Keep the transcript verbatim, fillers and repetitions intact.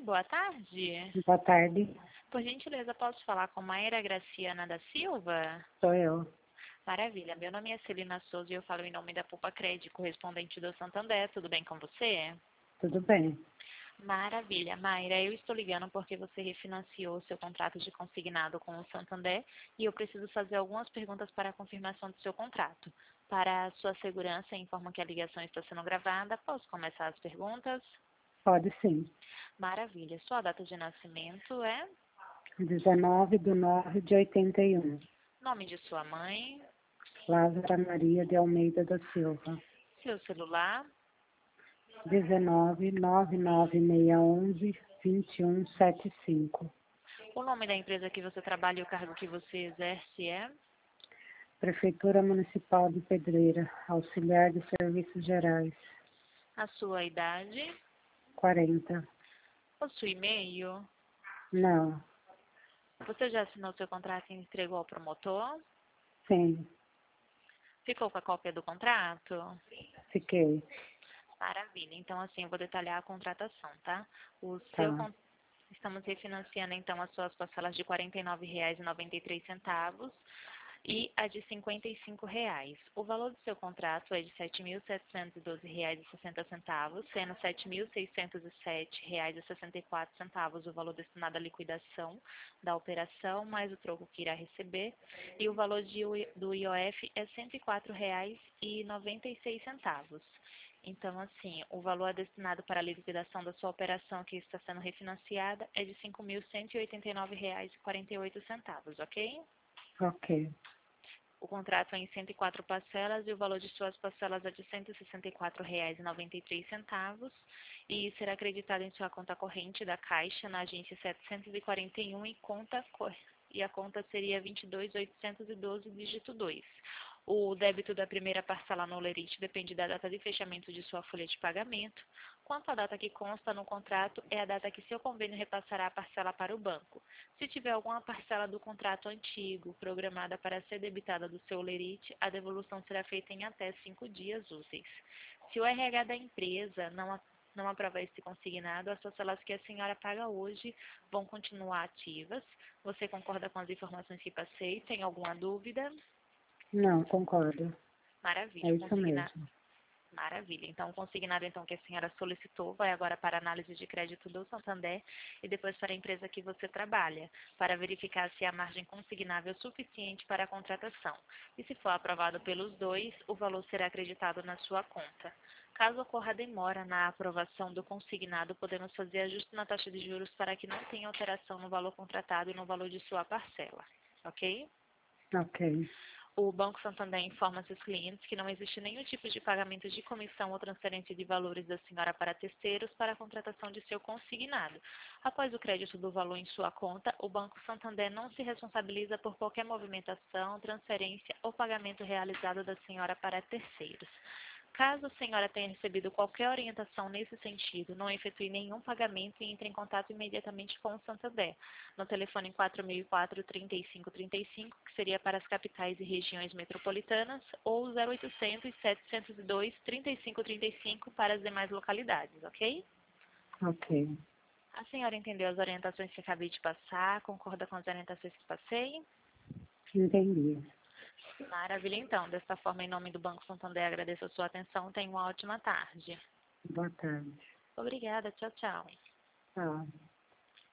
boa tarde. Boa tarde, Por gentileza, posso falar com Maíra Graciana da Silva? sou eu. Maravilha. Meu nome é Celina Souza e eu falo em nome da Poupa Crédito, correspondente do Santander. Tudo bem com você? Tudo bem? Maravilha. Mayra, eu estou ligando porque você refinanciou seu contrato de consignado com o Santander e eu preciso fazer algumas perguntas para a confirmação do seu contrato. Para a sua segurança, informo que a ligação está sendo gravada. Posso começar as perguntas? Pode sim. Maravilha. Sua data de nascimento é? dezenove de nove de oitenta e um. Nome de sua mãe? Lázara Maria de Almeida da Silva. Seu celular? dezenove, nove nove seis onze, vinte e um setenta e cinco. O nome da empresa que você trabalha e o cargo que você exerce é? Prefeitura Municipal de Pedreira, auxiliar de serviços gerais. A sua idade? quarenta. Possui e-mail? Não. Você já assinou seu contrato e entregou ao promotor? Sim. Ficou com a cópia do contrato? Fiquei. Maravilha. Então, assim, eu vou detalhar a contratação, tá? O seu Tá. con- Estamos refinanciando, então, as suas parcelas de quarenta e nove reais e noventa e três centavos e a de cinquenta e cinco reais. O valor do seu contrato é de sete mil setecentos e doze reais e sessenta centavos, sendo sete mil seiscentos e sete reais e sessenta e quatro centavos o valor destinado à liquidação da operação, mais o troco que irá receber, e o valor de, U- do I O F é cento e quatro reais e noventa e seis centavos. Então, assim, o valor destinado para a liquidação da sua operação que está sendo refinanciada é de cinco mil cento e oitenta e nove reais e quarenta e oito centavos, ok? Ok. O contrato é em cento e quatro parcelas e o valor de suas parcelas é de cento e sessenta e quatro reais e noventa e três centavos e será acreditado em sua conta corrente da Caixa na agência setecentos e quarenta e um e, conta, cor- e a conta seria vinte e dois mil oitocentos e doze, dígito dois. O débito da primeira parcela no lerite depende da data de fechamento de sua folha de pagamento. Quanto à data que consta no contrato, é a data que seu convênio repassará a parcela para o banco. Se tiver alguma parcela do contrato antigo programada para ser debitada do seu lerite, a devolução será feita em até cinco dias úteis. Se o R H da empresa não, a- não aprovar esse consignado, as parcelas que a senhora paga hoje vão continuar ativas. Você concorda com as informações que passei? Tem alguma dúvida? Não, concordo. Maravilha. É O isso consigna... mesmo. Maravilha. Então, o consignado então, que a senhora solicitou vai agora para a análise de crédito do Santander e depois para a empresa que você trabalha, para verificar se a margem consignável é suficiente para a contratação. E se for aprovado pelos dois, o valor será acreditado na sua conta. Caso ocorra demora na aprovação do consignado, podemos fazer ajuste na taxa de juros para que não tenha alteração no valor contratado e no valor de sua parcela. Ok? Ok. O Banco Santander informa seus clientes que não existe nenhum tipo de pagamento de comissão ou transferência de valores da senhora para terceiros para a contratação de seu consignado. Após o crédito do valor em sua conta, o Banco Santander não se responsabiliza por qualquer movimentação, transferência ou pagamento realizado da senhora para terceiros. Caso a senhora tenha recebido qualquer orientação nesse sentido, não efetue nenhum pagamento e entre em contato imediatamente com o Santander, no telefone quatro mil e quatro, trinta e cinco trinta e cinco, que seria para as capitais e regiões metropolitanas, ou zero oitocentos, setecentos e dois, trinta e cinco trinta e cinco para as demais localidades, ok? Ok. A senhora entendeu as orientações que acabei de passar? Concorda com as orientações que passei? Entendi. Maravilha, então. Dessa forma, em nome do Banco Santander, agradeço a sua atenção. Tenha uma ótima tarde. Boa tarde. Obrigada. Tchau, tchau. Tchau.